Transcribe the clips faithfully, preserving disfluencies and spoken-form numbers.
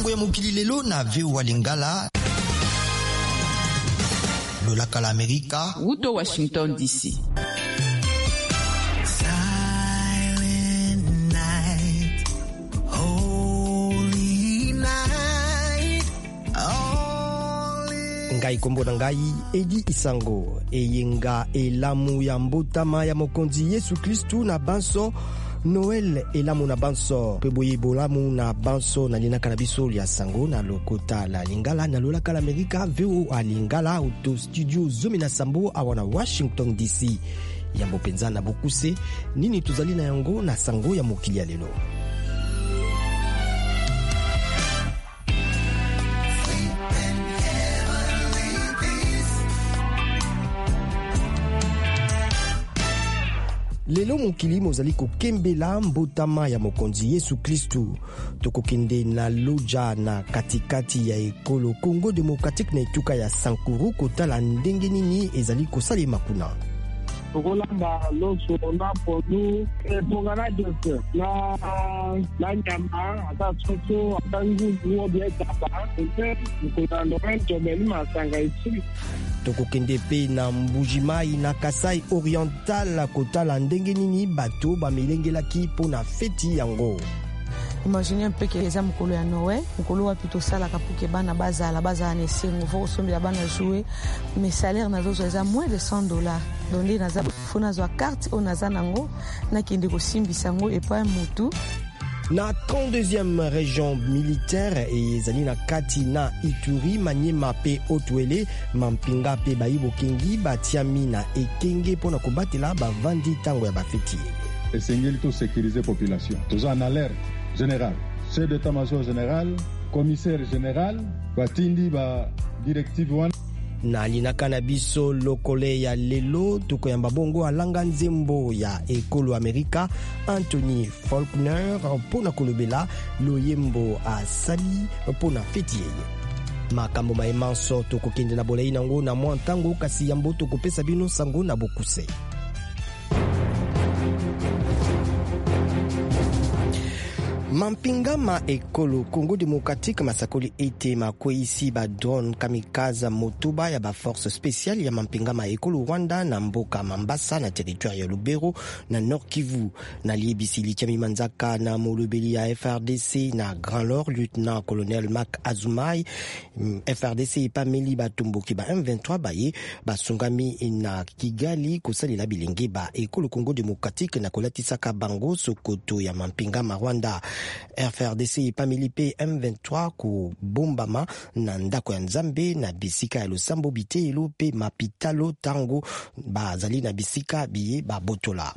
sango ya mokili lelo na V O A Lingala. Lolaka la Amerika. Uto Washington D C. Ngai kombo na ngai Edi Isango eyenga elamu ya mbotama ya mokonzi Yesu Kristu na banso Noel elamu na banso pe boye bolamu na banso na linaka na biso ya sango na lokota la Lingala na lolaka la Amerika V O A Lingala auto studio zomi na sambo awana Washington D C yambo penza na bokuse nini tuzali na yango na sango ya mokili ya lelo. Lelo mokili mozali kokembela mbotama ya mokonzi Yesu Kristu. Tokokende na loja na katikati ya ekolo Congo Democratique na etuka ya Sankuru kotala ndenge nini ezali kosalema kuna. Tokolamba loso na pondu epongana jose na na nyama ata soso ata nguvu obie tapa ete mkolando ento beli masanga isi. Tokokende pe na Mbujimai na Kasai Oriental kotala ndenge nini bato bamelengelaki po na feti yango. Imaginez un peu que les âmes à Noël, on a plutôt ça la capuque bana baza la base à Nessie, on va au sommet la bana jouer, mais salaire n'a pas moins de cent dollars. Donc les nazar faut nazwa carte au nazanango, na kinde ko simbi sango et pas un mutu. Na trente-deuxième région militaire et zalina kati na Ituri Maniema pe Otwele Mampinga pe Baibo Kengi batiami na ekenge pona kobatela bavandi tango ya bafeti. Esengeli to sécuriser population. Tous en alerte général, chef d'état-major général, commissaire général, batindi ba directive one. Na linaka na biso lokole ya lelo tukoyamba bongo alanga nzembo ya ekolo Amerika Anthony Faulkner pona kolobela loyembo asali pona feti yeye. Makambo maemanso tokokende na bolei nango na mwa ntango kasi yambo tokopesa bino sango na bokuse. Mampinga ma ekolo Congo Democratique masakoli ete makoisi ba drone kamikaza motoba ya ba force spéciale ya Mampinga ma ekolo Rwanda na mboka Mambasa na territoire ya Lubero na Nord Kivu na liebisi lichami manzaka na molobeli ya F R D C na Grand Lord lieutenant colonel Mark Azumai. F R D C epameli batumboki ba M vingt-trois baye basungami na Kigali kosali la bilenge ba ekolo Congo Democratique na kolatisaka bango sokoto ya Mampinga ma Rwanda. F R D C epameli pe M vingt-trois ku bombama na ndako ya Nzambe na bisika ya Losambo Bitelo pe Mapitalo tango bazali na bisika biye babotola.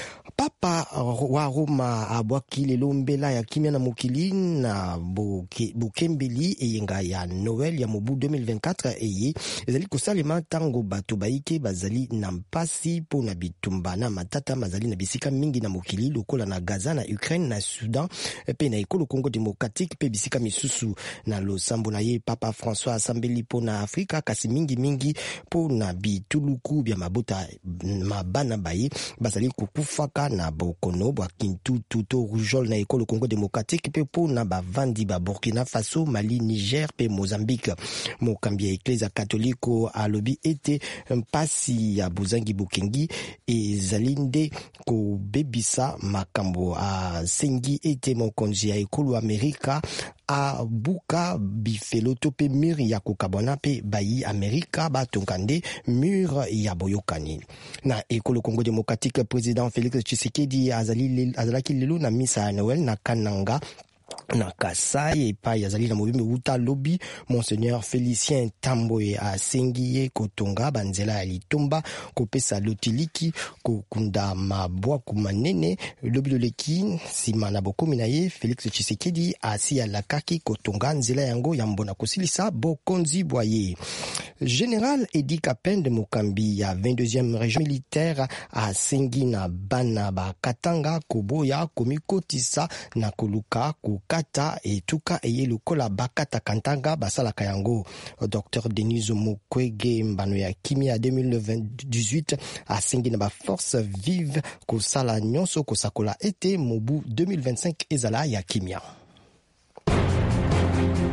Papa wa Roma abwaki lelo mbela ya kimia na mokili na bokembeli eyenga ya Noël ya mobu deux mille vingt-quatre eye ezali kosalema tango bato baike bazali na mpasi po na bitumba na matata mazali na bisika mingi na mokili lokola na Gaza na Ukraine na Sudan pe na ekolo Congo Democratique pe bisika misusu na Losambo na ye Papa François asambeli po na Afrika kasi mingi mingi po na bituluku bya mabota mabana baye bazali kukufaka na bokono bwa kintu tuto rujol na ekolo Congo Democratique pe po na bavandi ba Burkina Faso, Mali, Niger pe Mozambique. Mokambi ya Eklezia Katoliko alobi ete mpasi ya Buzangi Bukengi ezalinde ko bebisa makambo a sengi ete mokonzi ya ekolo Amerika a buka bifeloto pe mur ya kokabona pe bayi Amerika batongande mur ya boyokani. Na ekolo Congo Democratique président Félix Tshisekedi azali azalaki lelo na misa ya Noël na Kananga na Kasai epai azali na mobimbe uta lobi Monseigneur Félicien Tamboye asengiye kotonga banzela ya litomba kopesa lotiliki kokunda mabwaku manene lobi loleki sima na bokomi na ye Félix Tshisekedi asi alakaki kotonga nzela yango ya mbona kosilisa bokonzi bwaye. Général Edi Kapende Mokambi ya vingt-deuxième région militaire asengi na bana ba Katanga koboya komikotisa na koluka kata etuka eye lokola bakata kantanga basalaka yango. Docteur Denis Mukwege mbano ya kimia deux mille dix-huit asengi na ba force vive kosala nyonso kosakola ete mobu deux mille vingt-cinq ezala ya kimia.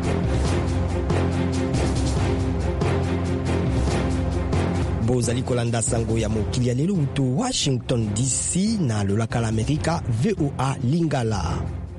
bozali kolanda sango ya mokili ya lelo uto Washington D C na lolaka la Amerika V O A Lingala.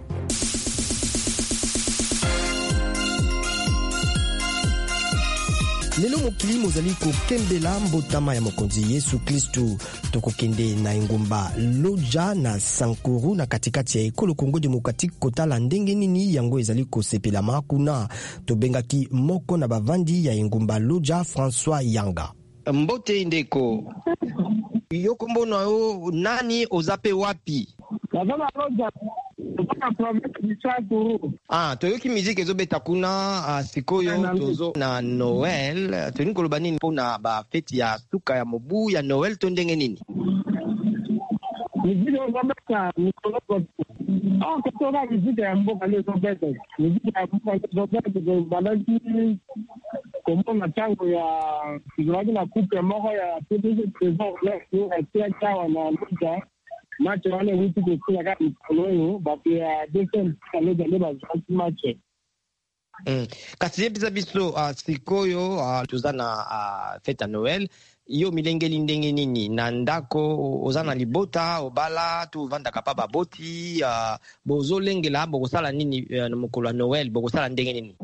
Lelo mokili mozali kokembela mbotama ya mokonzi Yesu Kristu. Tokokende na engumba Loja na Sankuru na katikati ya ekolo Kongo Demokratike kotala ndenge nini yango ezali kosepelama kuna. Tobengaki moko na bavandi ya engumba Loja, François Yanga. Mbote ndeko yoko mbono yo nani ozape wapi? Nazala Loja na province Sankuru. Ah, toyoki muziki ezobeta kuna uh, sikoyo tozo na Noel. Toni koloba nini mpona ba feti ya suka ya mobu ya Noel to ndenge nini? Muziki ezobeta mikolo kote. Ah, kotoka muziki ya mboka leo ezobeta. Muziki ya mboka ezobeta balaki komona tango ya kizwaki na coupe moko ya P President leo ya tawa na Loja. Match wale witu kukula kama mkono bapi ya defense kaleja leba zaki match. Mm. Kasi yepisa biso uh, sikoyo uh, tuzana uh, feta Noel yo milengeli ndenge nini na ndako ozana libota obala tu vanda kapaba boti uh, bozo lengela bokosala nini uh, na mokolo Noel bokosala ndenge nini?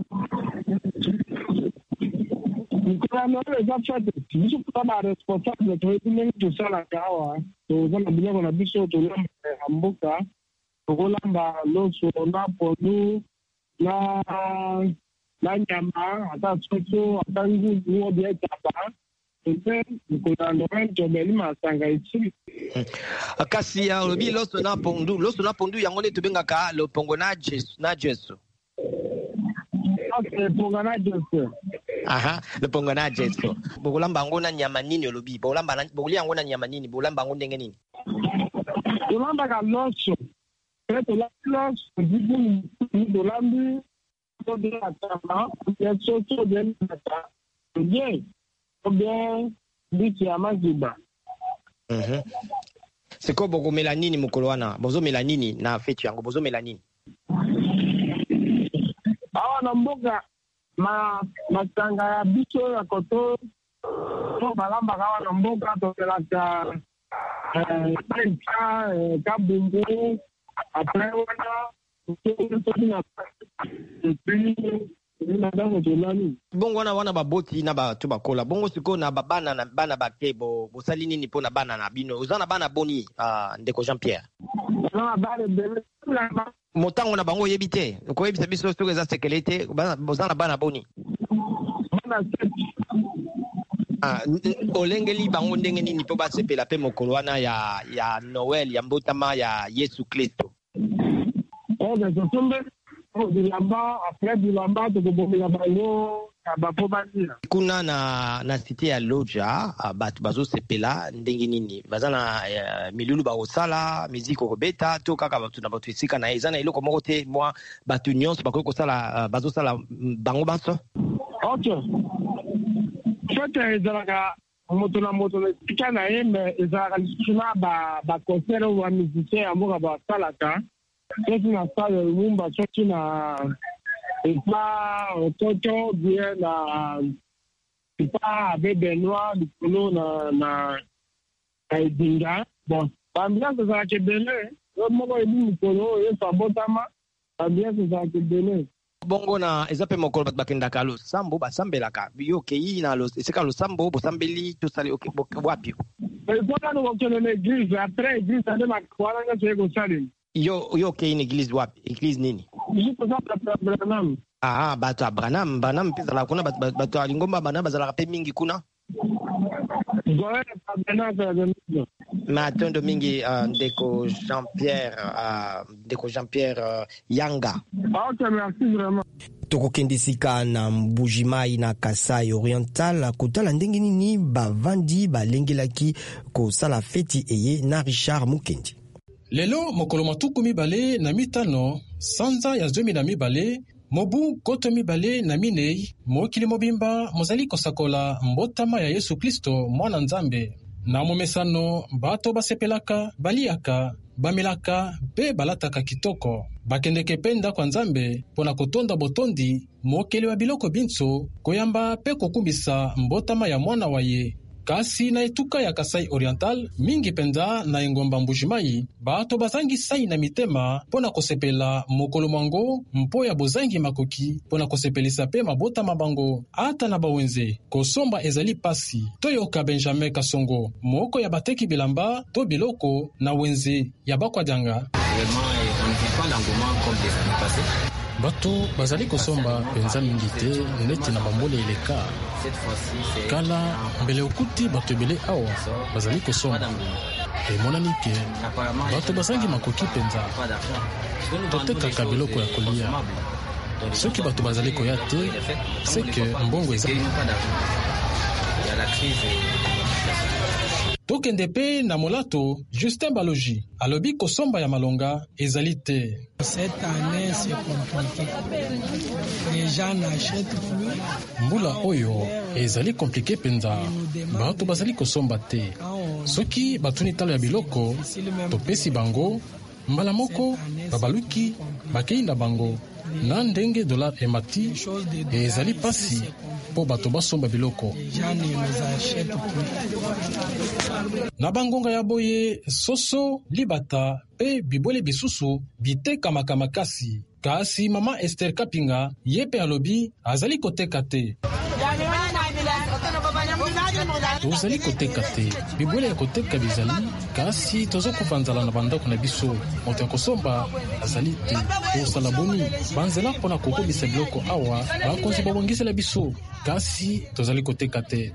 Mkola Noel za fete biso kutaba responsable to ndenge tusala kawa to zana biloko na biso to lamba mboka to lamba loso na pondu na na nyama hata soso hata nguvu wo bia tapa ete mkola Noel to beli masanga ichi. Kasi ya lobi loso na pondu loso na pondu yango ne tobengaka lo pongo na Jesu na Jesu. Okay, pongo na Jesu. Aha, le pongo na Jesu. Bokulamba ngona nyama nini olobi? Bokulamba bokulia ngona nyama nini? Bokulamba ngo ndenge nini? Tulamba ka loso. Eto la loso dibu ni dolambi to de atama, ya soso de nata. Ye. Obe biti ya maziba. Mhm. Siko boko melanini mukolo wana. Bozo melanini na feti yango bozo melanini. Awa na mboka ma matanga ya biso ya koto to balamba kawa na mboka to kelaka eh penta kabungu après wana to na bongo wana wana baboti na ba to bakola bongo siko na babana na bana bakebo bosali nini pona bana na bino uzana bana boni uh, ndeko Jean Pierre na bana bele motango na bango yebite ko yebisa biso soko za sekelete bozana bana boni bana ah olengeli bango ndenge nini po basepela pe mokolo wana ya ya Noel ya mbotama ya Yesu Kristo. Oh mais je tombe oh bilamba après bilamba to bomela bango bapo bandia kuna na na cité ya Loja batu bazo sepela ndenge nini bazana uh, milulu ba osala miziko kobeta to kaka batu na batu isika na ezana iloko moko te moi batu nyonso bakoki kosala uh, bazo sala bango banso. Okay. Fete ezalaka moto na moto na tika na ye me ezalaka lisuna ba ba concert wa musicien ya mboka ba salaka soki na sala lumumba soki na epa ototo bien na epa abe Benoit likolo na na na edinga bon bambiance ezalaka ebele yo moko ebi mikolo oyo sabotama bambiance ezalaka ebele bongo na ezape mokolo bat bakendaka lo sambo basambelaka yo kei na lo esika lo sambo bosambeli to sali okay wapi ezaka no kokende na église après église ande makwana nga ko sali yo yo kei na église wapi église nini jipo za Branham ah bato Branham Branham pesa la kuna bato alingomba bana bazala pe mingi kuna goye pa bena matondo mingi uh, ndeko Jean Pierre uh, ndeko Jean Pierre uh, Yanga. Ok, merci vraiment. Tokokende sika na Mbujimai na Kasai Oriental kotala ndenge nini bavandi balengelaki kosala feti eye na Richard Mukendi. Lelo mokolo matuku mibale na mitano sanza ya zomi na mibale mobu koto mibale na minei mokili mobimba mozali kosakola mbotama ya Yesu Kristo mwana Nzambe. Na momesano bato basepelaka baliaka bamelaka pe balataka kitoko bakendeke penda kwa Nzambe pona kotonda botondi mokeli wa biloko binso koyamba pe kokumbisa mbotama ya mwana waye kasi na etuka ya Kasai Oriental mingi penza na engomba Mbujimai bato bazangi sai na mitema pona kosepela mokolo mwango mpo ya bozangi makoki pona kosepelisa pe mabota mabango ata na bawenze kosomba ezali pasi toyoka Benjamin Kasongo moko ya bateki bilamba to biloko na wenze ya bakwadianga. Bato bazali kosomba penza mingi te neti na bambole eleka kala mbele okuti bato ebele awa bazali kosomba emonani ke bato bazangi makoki penza totekaka biloko ya kolia soki bato bazali koya te seke mbongo eza tokende pe na molato. Justin Balogi alobi kosomba ya malonga ezali te. Mbula oyo ezali komplike penza bato bazali kosomba te soki batuni talo ya biloko topesi bango mbala moko babaluki bakei na bango na ndenge dolar emati ezali pasi po bato basomba biloko na bangonga ya boye soso libata pe bibwele bisusu bitekama makasi kasi mama Esther Kapinga yepe alobi azali koteka te. Tozali koteka te bibwele ya koteka bizali kasi tozo kufanzala na bandako na biso moto ya kosomba azali te tosala boni banzela mpona kokobisa biloko awa bakonzi babongisela biso kasi tozali koteka te.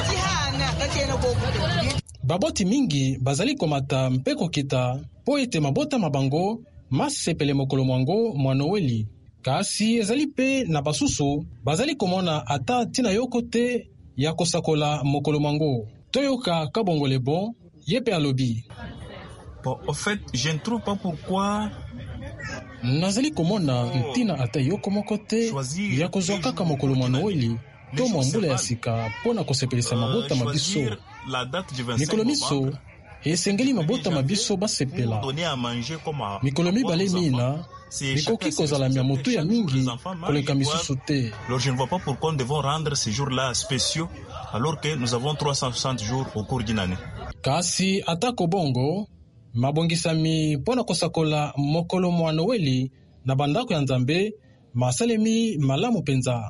Baboti mingi bazali komata mpe kokita po ete mabota mabango masepele mokolo mwango mwa Noeli kasi ezali pe na basusu bazali komona ata tina yoko te ya kosakola mokolo mwango. Toyoka Kabongole bon yepe alobi. Bon, en fait, je ne trouve pas pourquoi nazali komona ntina ata yoko moko te ya kozwa kaka mokolo mwa Noeli to mwambula ya sika pona kosepelisa mabota mabiso mikolo miso esengeli mabota mabiso basepela mikolo mibale mina mikoki kozala mia motu ya mingi koleka misusu te. Alors je ne vois pas pourquoi nous devons rendre ces jours-là spéciaux alors que nous avons trois cent soixante jours au cours d'une année. Kasi atako bongo mabongisami pona kosakola mokolo mwa Noeli na bandako ya Nzambe masalemi malamu penza.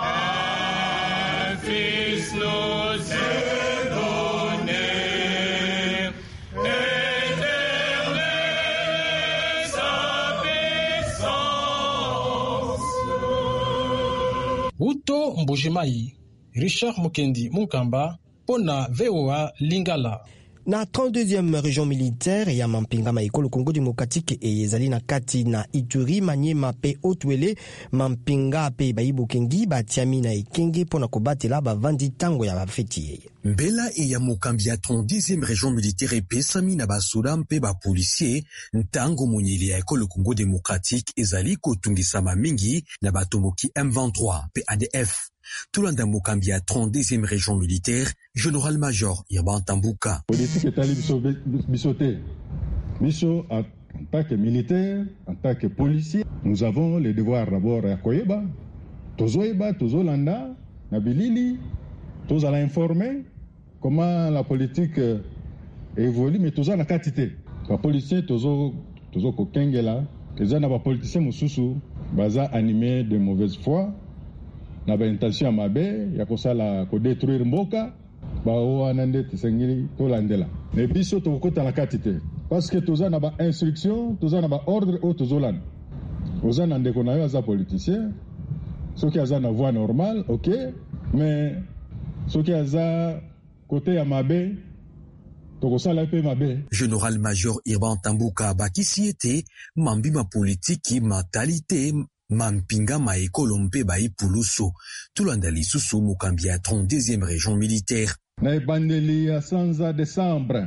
Uto Mbujimai, Richard Mukendi Munkamba, pona V O A Lingala. Na trente-deuxième région militaire ya Mampinga Maekolo Congo démocratique e ezali na kati na Ituri Maniema pe Otwele Mampinga pe Baibo Kengi batiami na ekenge pona kobatela bavandi tango ya bafeti. Mbela e ya mokambi ya trente-deuxième région militaire epesami na basoda mpe bapolisier ntango monyeli ya ekolo Congo démocratique ezali kotungisama mingi na batomboki M vingt-trois pe A D F. Tulanda mokambi ya trente-deuxième région militaire, général-major Irban Tambuka. Politique etali biso biso te. Biso en tant que militaire, en tant que policier, nous avons le devoir d'abord à koyeba, tozoyeba, tozolanda, na bilili, tozala informer comment la politique évolue, mais toza na katité. Ba policier tozo tozo kokengela, eza na ba politicien mususu baza animé de mauvaise foi. Na ba intention mabe ya kosala ko détruire mboka ba o anande tsengili to landela mais biso to kota la katité parce que toza na ba instruction toza na ba ordre o tozolan oza na ndeko na yo aza politicien soki aza na voie normale OK mais soki aza côté ya mabe to kosala pe mabe. Général major Irban Tambuka bakisi ete mambima politique mentalité Mampinga Maekolo mpe bai puluso tulanda lisusu mokambi ya trente-deuxième région militaire. Na ebandeli ya sanza décembre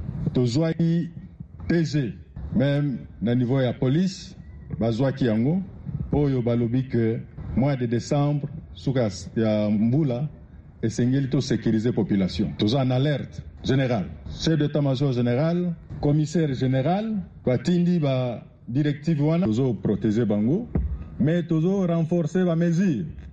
tozwaki T G même na niveau ya police bazwaki yango oyo balobi que mois de décembre suka ya mbula esengeli to sécuriser population. Toza en alerte générale. Chef d'état-major général, commissaire général, batindi ba directive wana tozo protéger bango. Mais toujours renforcer la mesure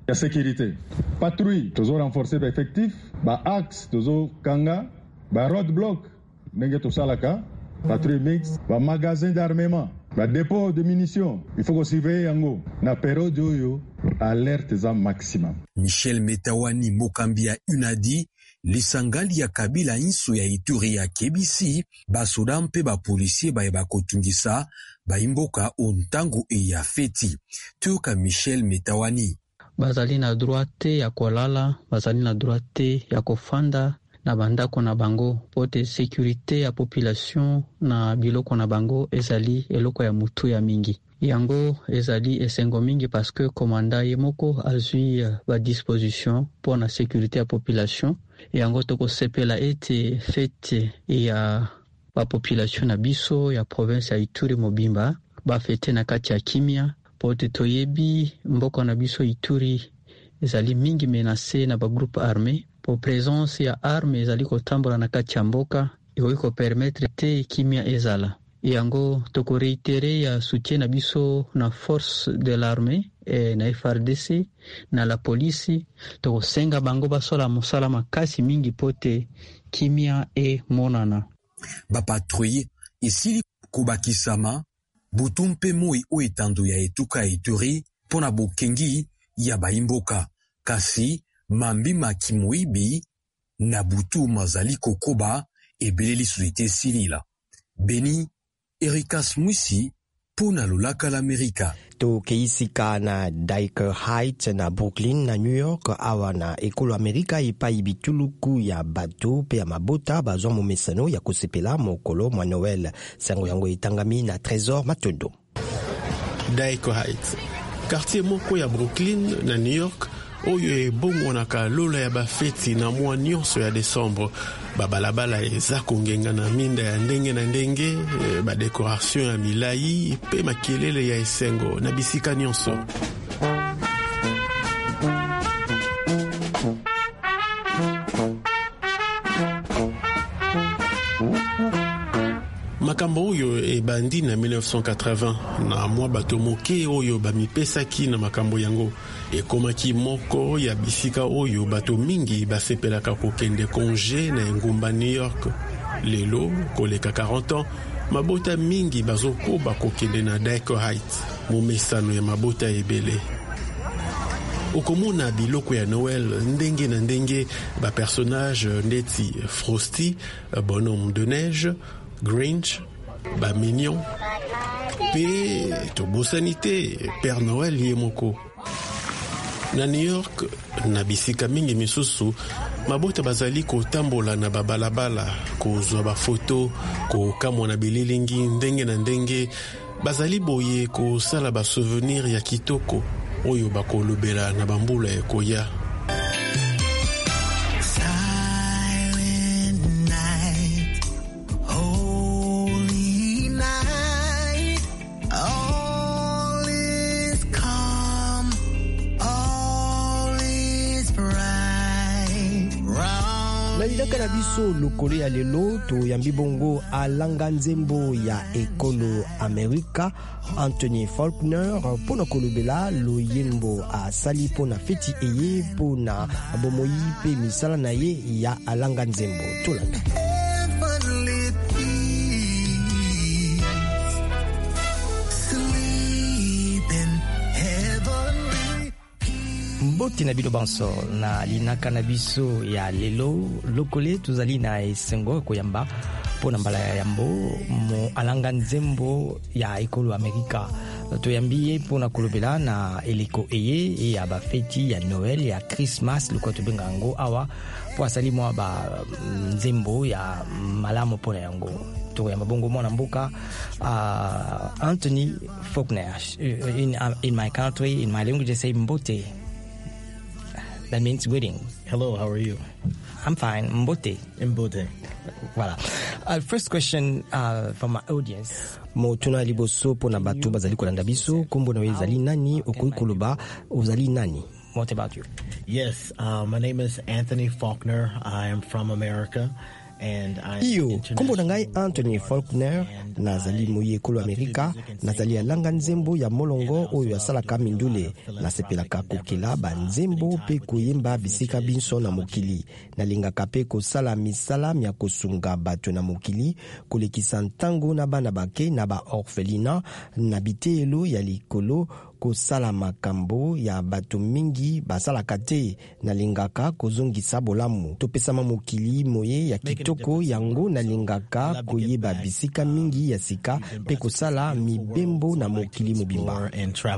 ya sécurité. Patrouille, toujours renforcer l'effectif. Ba axe, toujours kanga. Ba roadblock, nenge to salaka. Patrouille mix. Ba magasin d'armement. Ba dépôt de munitions. Il faut qu'on surveille yango. Na période yo, alerte za maximum. Michel Metawani Mokambia Unadi, lisangali ya kabila inso ya Ituri ya Kebisi, basoda mpe ba policier ba eba kotungisa, ba imboka ontango e ya feti. Tuka Michel Metawani. Bazali na droite ya kolala, bazali na droite ya kofanda, na bandako na bango, pote sécurité ya population na biloko na bango ezali eloko ya mutu ya mingi. Yango ezali esengo mingi parce que commandant yemoko azui ba disposition pour la sécurité ya population. Yango toko sepela ete fete ya ba population na biso ya province ya Ituri Mobimba ba fete na kati ya kimia pote toyebi mboko na biso Ituri ezali mingi menacé na ba groupe armé po présence ya arme ezali kotambola na kati ya mboka iko permettre te kimia ezala. Yango toko reitere ya soutien na biso na force de l'armée e na F R D C na la polisi toko senga bango basola mosala makasi mingi pote kimia e monana. Ba patrouille isili kubakisama butumpe moi o etando ya etuka Ituri pona bokengi ya baimboka kasi mambi makimoibi na butu mazali kokoba ebeleli société civile. Beni Erikas Mwisi pona lolaka l'Amerika. To keisika na Dyker Heights na Brooklyn na New York awa na ekolo Amerika ipai bituluku ya bato pe ya mabota bazwa momesano ya kosepela mokolo mwa Noel. Sango yango itangami na Trésor Matondo. Dyker Heights, quartier moko ya Brooklyn na New York oyo ebongonaka lola ya bafeti na mwa nyonso ya Desembre. Babalabala eza kongenga na minda ya ndenge na ndenge, ba decoration ya milai pe makelele ya esengo na bisika nyonso. Makambo oyo ebandi na mille neuf cent quatre-vingts na mwa bato moke oyo bamipesaki na makambo yango ekomaki moko ya bisika oyo bato mingi basepelaka kokende congé na engumba New York. Lelo koleka quarante ans mabota mingi bazokoba kokende na Dyker Heights momesano ya mabota ebele. Okomona biloko ya Noël ndenge na ndenge ba personnage ndeti Frosty, bonhomme de neige, Grinch, ba mignon, pe tobosanité, Père Noël yemoko. Na New York, na bisika mingi misusu, mabota bazali kotambola na babalabala, kozwa ba photo, ko kamwa na bililingi ndenge na ndenge, bazali boye ko sala ba souvenir ya kitoko, oyo bakolobela na bambula ekoya. Nalilaka na biso lokole ya lelo to yambi bongo alanga nzembo ya ekolo Amerika Anthony Faulkner pona kolobela lo yembo a sali pona feti eye pona bomoi pe misala na ye ya alanga nzembo tolanda. Mbote na bino banso na linaka na biso ya lelo lokole tuzali na esengo koyamba pona mbala ya yambo mo alanga nzembo ya ekolo Amerika toyambiye pona kolobela na eliko eye ya ba feti ya Noël ya Christmas loko tobenga yango awa po asali mwa ba nzembo ya malamu pona yango to ya mabongo mwana mboka uh, Anthony Faulkner in uh, in my country in my language they say mbote. That means greeting. Hello, how are you? I'm fine. Mbote. Mbote. Voilà. Uh, first question uh, from my audience. Mo tuna liboso pona batu bazali kolanda biso kombo na wezali nani okoi koloba ozali nani? What about you? Yes, uh, my name is Anthony Faulkner. I am from America, iyo kombo na ngai Anthony Faulkner, nazali moyi ekolo Amerika, nazali alanga nzembo ya molongo oyo asalaka mindule, nasepelaka kokela banzembo pe koyemba bisika binso na mokili, nalingaka pe kosala misala ya kosunga bato na mokili, kolekisa ntango na bana bake na ba orphelina na bitelo ya likolo, kosala makambo ya bato mingi basalaka te, nalingaka kozongisa bolamu topesama mokili moye ya kitoko, yango nalingaka koyeba bisika mingi ya sika pe kosala mibembo na mokili mobimba.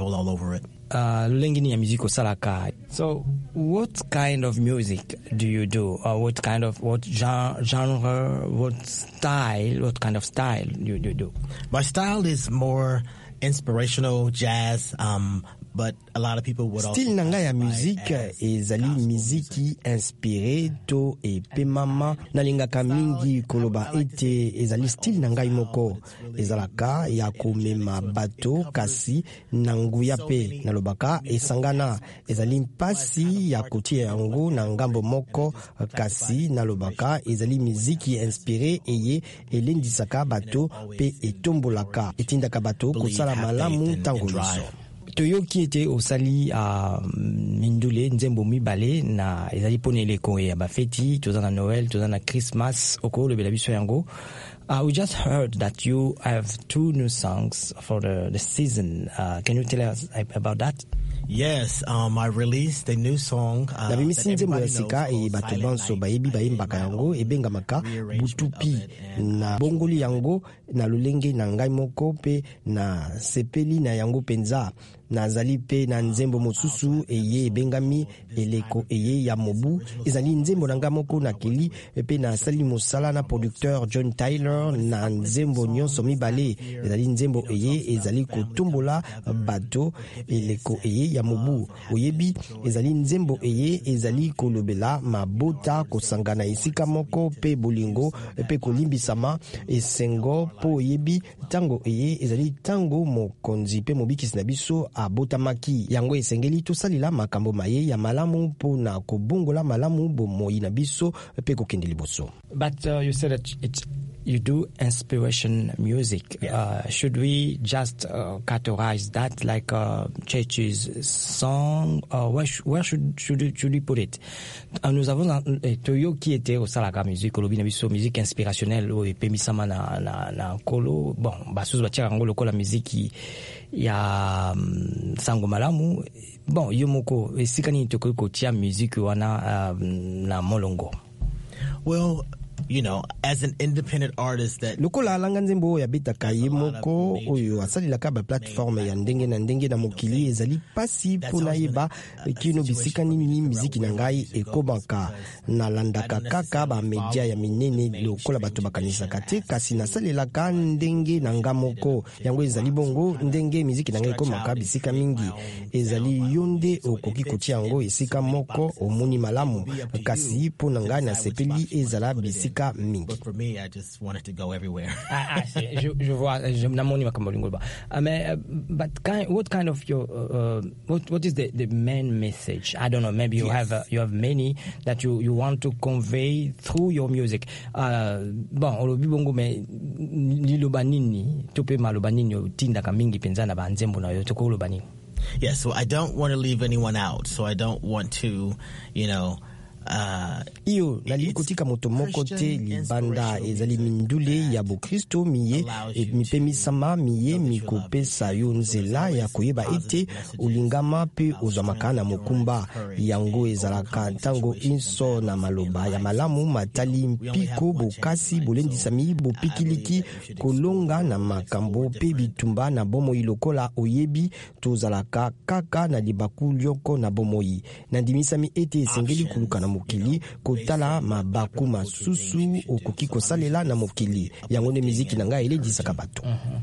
Uh, lulengini ya music osalaka. So what kind of music do you do, or what kind of what genre, genre what style what kind of style you, you do? My style is more inspirational jazz, um but a lot of people would also style nanga ya musique ezali miziki inspiré to epemama, nalingaka mingi koloba ete ezali style nanga moko ezalaka ya komema bato kasi na nguya pe nalobaka esangana, ezali mpasi ya kotia yango na ngambo moko kasi nalobaka ezali miziki inspiré eye elendisaka bato pe etombolaka etindaka bato kosala malamu tango nyonso. Toyoki ete osali a uh, mindule nzembo mibale na ezali pone eleko ya bafeti tozana Noël tozana Christmas okolo bela biso yango. Uh, we just heard that you have two new songs for the, the season. Uh, can you tell us about that? Yes, um, I released a new song. Uh, na bimisi nzembo ya sika e bato banso bayebi bayembaka yango ebengamaka butupi, na bongoli yango na lulenge na ngai moko pe na sepeli na yango penza. Nazali pe na nzembo mosusu eye ebengami eleko eye ya mobu, ezali nzembo na ngai moko na keli pe na sali mosala na producteur John Tyler na nzembo nyonso mibale, ezali nzembo eye ezali kotumbola bato eleko eye ya mobu. Oyebi ezali nzembo eye ezali kolobela mabota kosangana esika moko pe bolingo pe kolimbisama esengo po oyebi tango eye ezali tango mokonzi pe mobikisi na biso abotamaki, yango esengeli tosalila makambo maye ya malamu mpona kobongola malamu bomoi na biso pe kokende liboso. But uh, you said that it's, you do inspiration music. Yes. Uh, should we just uh, categorize that like a church's song? Uh, where, sh where should, should, should we put it? Uh, nous avons eh, Toyo qui était au salaka musique, au lobby biso musique inspirationnelle, au epemisama na na na kolo. Bon, basus batia ngolo kola musique ya um, sango malamu. Bon, yomoko esikani toko kotia musique wana um, na molongo. Well, you know, as an independent artist that lokola alanga nzembo ya betaka ye moko oyo asalilaka ba platform ya ndenge na ndenge na mokili, ezali pasi pona yeba kino bisika nini miziki na ngai ekobaka, na landaka kaka ba media ya minene lokola bato bakanisaka te, kasi nasalelaka ndenge na nga moko, yango ezali bongo ndenge miziki na ngai ekomaka bisika mingi, ezali yonde okoki kotia yango esika moko omoni malamu, kasi pona ngai na sepeli ezala bisika mingi. But for me, I just wanted to go everywhere. ah, ah, je, je vois, je namoni makambo lingolba. Uh, uh, but kind, what kind of your uh, what what is the, the main message? I don't know. Maybe you yes. have uh, you have many that you, you want to convey through your music. Uh, bon, olobi bongo me liloba nini tope maloba nini tinda kamingi penzana ba nzembo na yo toko oloba nini? Yes, so I don't want to leave anyone out. So I don't want to, you know. Uh, iyo nali kotika moto moko te libanda, ezali mindule ya bokristo miye mipemisama miye mikopesa yo nzela ya koyeba ete olingama pe ozwamaka na mokumba, yango ezalaka ntango inso na maloba ya malamu matali mpiko bokasi bolendisami bopikiliki kolonga na makambo pe bitumba na bomoi lokola oyebi tozalaka kaka na libaku lioko na bomoi, nandimisami ete esengeli kuluka na mokili kotala mabaku masusu okoki kosalela na mokili, yango ne miziki na ngai elendisaka bato.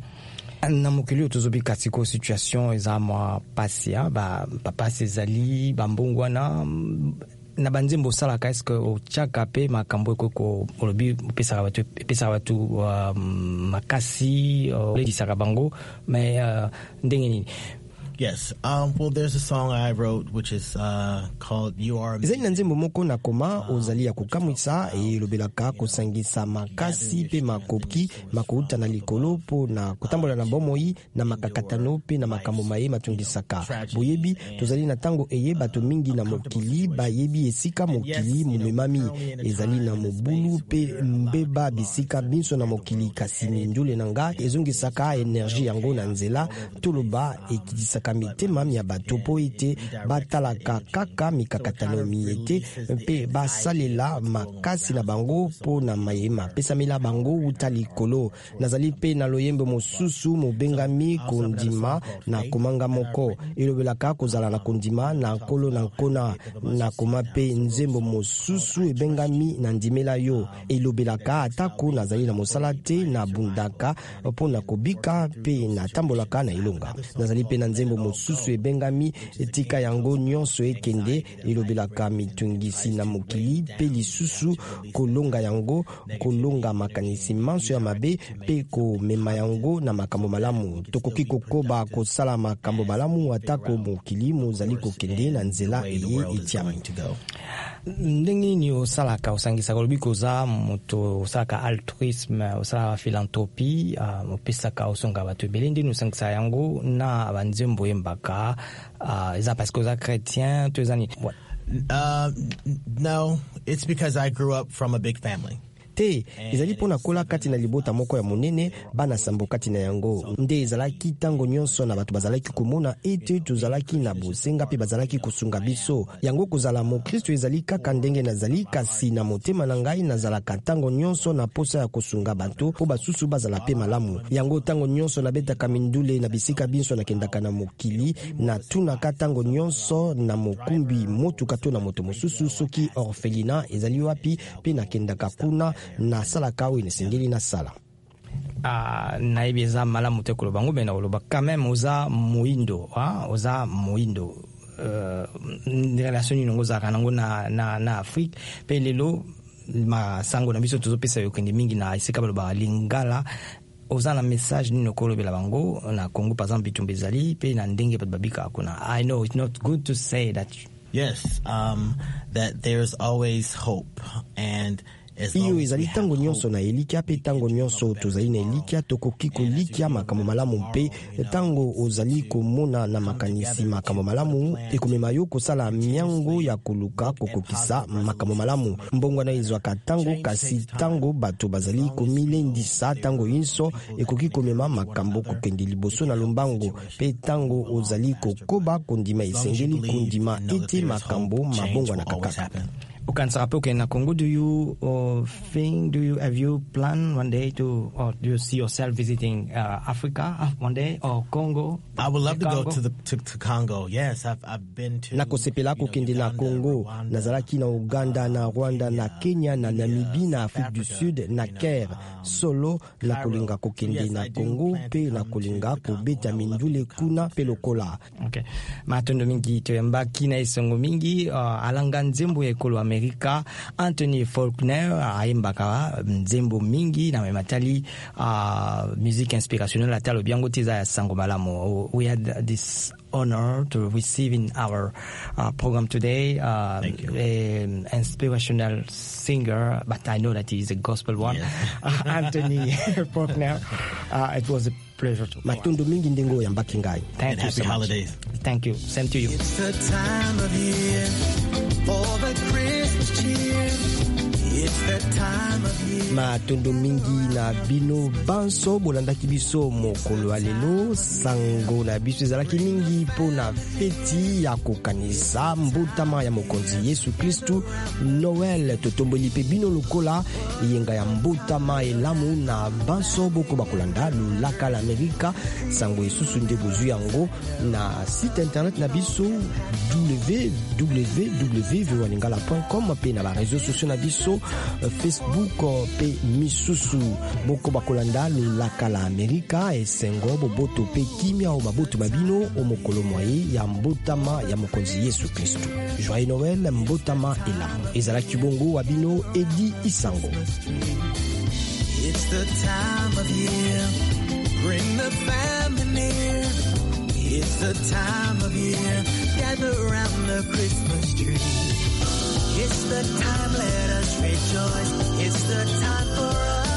Na mokili tozobika siko situation eza mwa pasia ba papa sezali bambongwana na banzembo salaka, eske ochaka pe makambo ekoko olobi pesa watu pesa watu uh, makasi olendisaka bango mais uh, ndenge nini? Yes. Um, well, there's a song I wrote which is uh, called You Are Amazing. Ezali na nzembo moko na koma ozali ya kokamwisa elobelaka kosangisa makasi pe makoki makouta na likolo po na kotambola na bomoi na makakatano pe na makambo maye matungisaka. Boyebi tozali na tango eye bato mingi na mokili bayebi esika mokili mumemami ezali na mobulu pe mbeba bisika binso na mokili kasi ndule nanga ezongisaka energie yango na nzela toloba ekidisaka mitema ya bato po ete batalaka kaka mikakatano miete pe basalela makasi na bango po na mayema pesamela bango uta likolo. Nazali pe na loyembe mosusu mobengami kondima na komanga moko elobelaka kozala na kondima na nkolo na nkona na koma pe nzembo mosusu ebengami na ndimela yo elobelaka atako nazali na mosala te na bundaka po na kobika pe na tambolaka na ilonga. Nazali pe na nzembo mosusu ebengami etika yango nyonso ekende elobelaka mitungisi na mokili pe lisusu kolonga yango kolonga makanisi manso ya mabe pe komema yango na makambo malamu. Tokoki kokoba kosala makambo malamu atako mokili mozali kokende na nzela eye etiami. Ndenge ni osalaka osangisa kolobi koza moto osalaka altruisme osala philanthropie uh, opesaka osonga bato ebele ndenge osangisa yango na banzembo yembaka uh, eza parce que oza chrétien to eza ni uh, no, it's because I grew up from a big family. Te ezali pona kola kati na libota moko ya monene bana sambo kati na yango nde ezalaki tango nyonso na bato bazalaki komona ete tozalaki na bosenga pe bazalaki kosunga biso yango kozala mo Kristo ezali kaka ndenge nazali kasi na motema na ngai nazalaka tango nyonso na posa ya kosunga bato po basusu bazala pe malamu yango tango nyonso na betaka mindule na bisika binso na kendaka na mokili na tunaka tango nyonso na mokumbi motuka to na moto mosusu soki orphelina ezali wapi pe na kendaka kuna na sala kawe ne singeli na sala ah na ibeza malamu te koloba ngo bena koloba quand même oza muindo ah oza muindo euh relation ni ngoza kana ngo na na na Afrique pe lelo ma sango na biso tozo pesa yokende mingi na isika baloba lingala oza na message ni nokolobela bango na Congo par exemple bitumbezali pe na ndenge babika kuna. I know it's not good to say that. Yes, um that there's always hope, and iyo ezali tango nyonso na elikia pe tango nyonso tozali na elikia tokoki kolikia makambo malamu mpe tango ozali komona na makanisi makambo malamu ekomema yo kosala miango ya koluka kokokisa makambo malamu mbongo na izwaka tango kasi tango bato bazali komilendisa tango inso ekoki komema makambo kokende liboso na lombango pe tango ozali kokoba kondima esengeli kondima ete makambo mabongo na kakaka. Ukan sa kapo na Congo, do you uh, think, do you, have you planned one day to, or do you see yourself visiting uh, Africa one day, or Congo? I would love to Congo? go to the to, to Congo. Yes, I've I've been to. Nakosepela kokende na Congo, nazalaki na Uganda, na Rwanda, na Kenya, na Namibia, na Afrique du Sud, na Caire, solo na kolinga kokende na Congo, pe na kolinga kobeta mindule kuna pe lokola. Okay. Matondo mingi tuyamba kina isongo mingi uh, alanga nzembo ya ekolo Amerika. Anthony Faulkner aimbaka nzembo mingi na mematali uh, musique inspirationnelle atalo biango tiza ya sango malamu. We had this honor to receive in our uh, program today uh, an inspirational singer, but I know that he is a gospel one. Yeah. uh, Anthony Faulkner. Uh, it was a pleasure to Matondo mingi ndengo ya mbaki ngai. Thank you so much. Holidays. Thank you. Same to you. It's the time of year for the Christmas cheer. It's the time of year. Matondo mingi na bino banso bolandaki biso mokolo alelo sango na biso ezalaki mingi po na feti ya kokanisa mbotama ya mokonzi Yesu Kristu Noel totomboli pe bino lokola yenga ya mbotama elamu na banso boko bakolanda lulaka la Amerika sango esusu nde bozu yango na site internet na biso w w w point walingala point com pe na ba réseaux sociaux na biso Facebook pe misusu boko bakolanda lulaka la Amerika esengo boboto pe kimia o baboto babino o mokolo moye ya mbotama ya mokonzi Yesu Kristu. Joyeux Noël mbotama elamu ezalaki bongo wabino Edi Isango. It's the time of year, bring the family near. It's the time of year, gather around the Christmas tree. It's the time, let us rejoice. It's the time for us